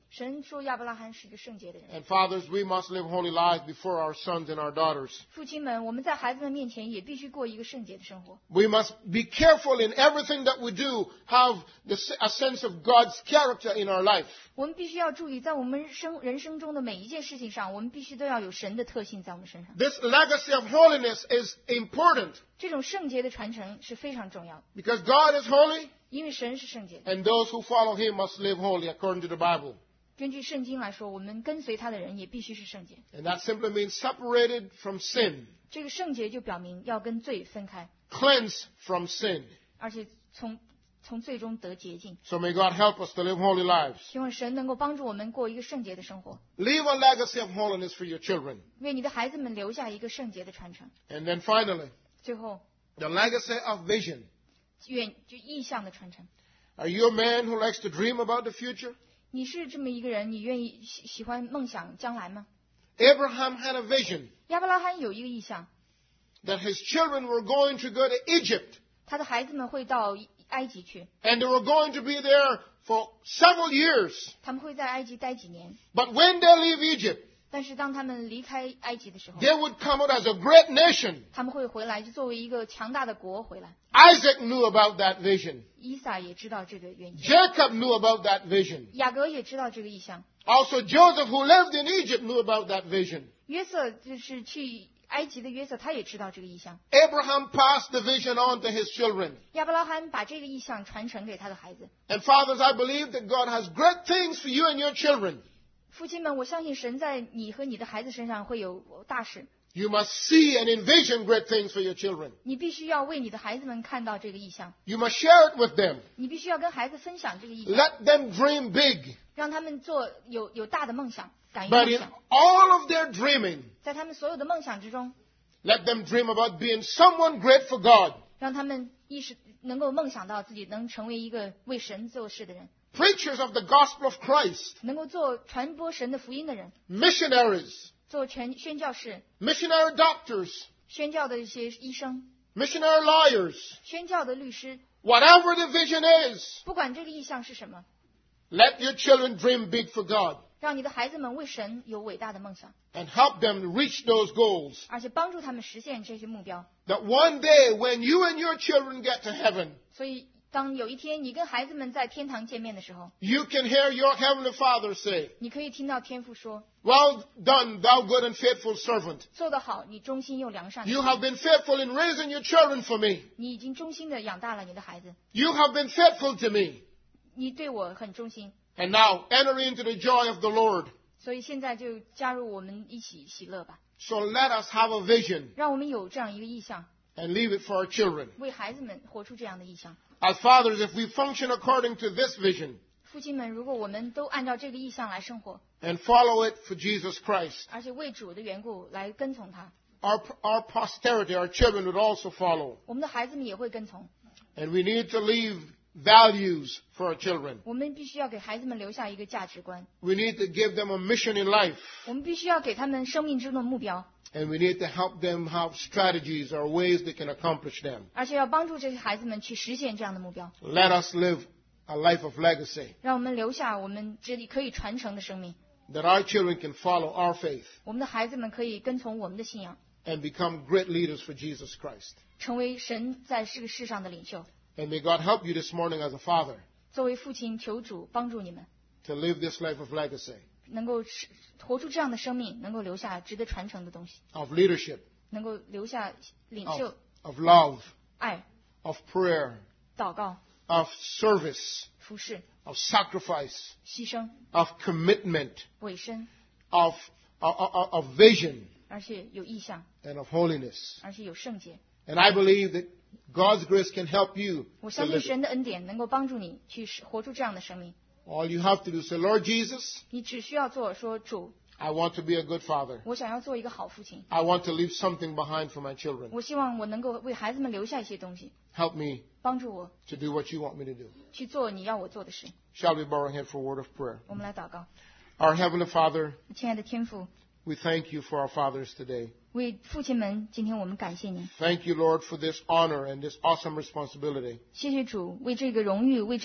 神说亚伯拉罕是个圣洁的人。 And fathers, we must live holy lives before our sons and our daughters. 父亲们，我们在孩子们面前也必须过一个圣洁的生活。 We must be careful in everything that we do, have the, a sense of God's character in our life. 我们必须要注意，在我们生人生中的每一件事情上，我们必须都要有神的特性在我们身上。 This legacy of holiness is important 这种圣洁的传承是非常重要的， because God is holy 因为神是圣洁的。 and those who follow Him must live holy according to the Bible. 根据圣经来说，我们跟随他的人也必须是圣洁。 And that simply means separated from sin, 这个圣洁就表明要跟罪分开， cleansed from sin. 而且从从罪中得洁净。 So may God help us to live holy lives. 希望神能够帮助我们过一个圣洁的生活， Leave a legacy of holiness for your children. 为你的孩子们留下一个圣洁的传承。 And then finally, 最后， the legacy of vision. 愿就意向的传承。 Are you a man who likes to dream about the future? 你是这么一个人，你愿意喜喜欢梦想将来吗？ Abraham had a vision 亚伯拉罕有一个意向， that his children were going to go to Egypt 他的孩子们会到埃及去， and they were going to be there for several years. 他们会在埃及待几年。 But when they leave Egypt, 但是当他们离开埃及的时候， they would come out as a great nation. 他们会回来，就作为一个强大的国回来。 Isaac knew about that vision. 以撒也知道这个原因， Jacob knew about that vision. 雅各也知道这个意向， Also, Joseph, who lived in Egypt, knew about that vision. 约瑟就是去埃及的约瑟，他也知道这个意向。 Abraham passed the vision on to his children. 亚伯拉罕把这个意向传承给他的孩子。 And fathers, I believe that God has great things for you and your children. 父亲们，我相信神在你和你的孩子身上会有大事， You must see and envision great things for your children. 你必须要为你的孩子们看到这个意向， You must share it with them. 你必须要跟孩子分享这个意向， Let them dream big. 让他们做有有大的梦想，敢于 But 梦 in 想。 all of their dreaming, 在他们所有的梦想之中， let them dream about being someone great for God. 让他们意识能够梦想到自己能成为一个为神做事的人， Preachers of the gospel of Christ. 能够做传播神的福音的人， Missionaries. 做全宣教士、 Missionary doctors. 宣教的一些医生、 Missionary lawyers. 宣教的律师， Whatever the vision is, 不管这个意向是什么， let your children dream big for God 让你的孩子们为神有伟大的梦想， and help them reach those goals. 而且帮助他们实现这些目标。 That one day when you and your children get to heaven, 所以，当有一天你跟孩子们在天堂见面的时候， you can hear your heavenly Father say, 你可以听到天父说 Well done, thou good and faithful servant. ：“ 做得好，你忠心又良善的 You 人 have been faithful in raising your children for me. 你已经忠心的养大了你的孩子， You have been faithful to me. 你对我很忠心。 And now enter into the joy of the Lord. 所以现在就加入我们一起喜乐吧， So let us have a vision 让我们有这样一个意向， and leave it for our children. 为孩子们活出这样的意向。 As fathers, if we function according to this vision 父亲们，如果我们都按照这个意向来生活， and follow it for Jesus Christ, 而且为主的缘故来跟从他， our, our posterity, our children would also follow. 我们的孩子们也会跟从。 And we need to leave values for our children. 我们必须要给孩子们留下一个价值观， We need to give them a mission in life. 我们必须要给他们生命中的目标， And we need to help them have strategies or ways they can accomplish them. 而且要帮助这些孩子们去实现这样的目标， Let us live a life of legacy, 让我们留下我们这里可以传承的生命， that our children can follow our faith 我们的孩子们可以跟从我们的信仰， and become great leaders for Jesus Christ. 成为神在这个世上的领袖。 And may God help you this morning as a father 作为父亲，求主帮助你们， to live this life of legacy, 能够是活出这样的生命，能够留下值得传承的东西， of leadership, 能够留下领 of, 袖、 of love, 爱、 of prayer, 祷告、 of service, 服侍、 of sacrifice, 牺牲、 of commitment, 委身， of, of, of, of vision, 而且有意向， and of holiness. 而且有圣洁。 And I believe that God's grace can help you 我 to 相信 live it. 神的恩典能够帮助你去活出这样的生命。 All you have to do is say, Lord Jesus, 你只需要做说主， I want to be a good father. 我想要做一个好父亲， I want to leave something behind for my children. 我希望我能够为孩子们留下一些东西， Help me 帮助我 to do what you want me to do. 去做你要我做的事。 Shall we bow our head for a word of prayer? 我们来祷告， Our Heavenly Father, 亲爱的天父， we thank you for our fathers today. 为父亲们，今天我们感谢您， Thank you, Lord, for this honor and this awesome responsibility. 谢谢主为这个荣誉，为这个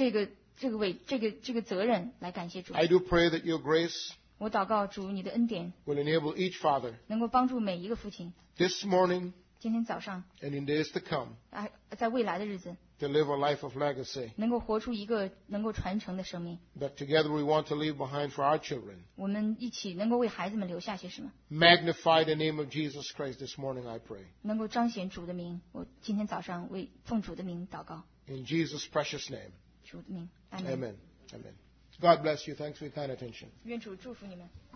这个伟这个这个责任来感谢主。 I do pray that your grace 我祷告主，你的恩典 will enable each father 能够帮助每一个父亲， this morning 今天早上 and in days to come 啊，在未来的日子 to live a life of legacy 能够活出一个能够传承的生命。 that together we want to leave behind for our children. 我们一起能够为孩子们留下些什么， Magnify the name of Jesus Christ this morning, I pray. 能够彰显主的名。我今天早上为奉主的名祷告， In Jesus' precious name. 主的名，阿门。 Amen. Amen. God bless you. Thanks for your kind attention. 愿主祝福你们。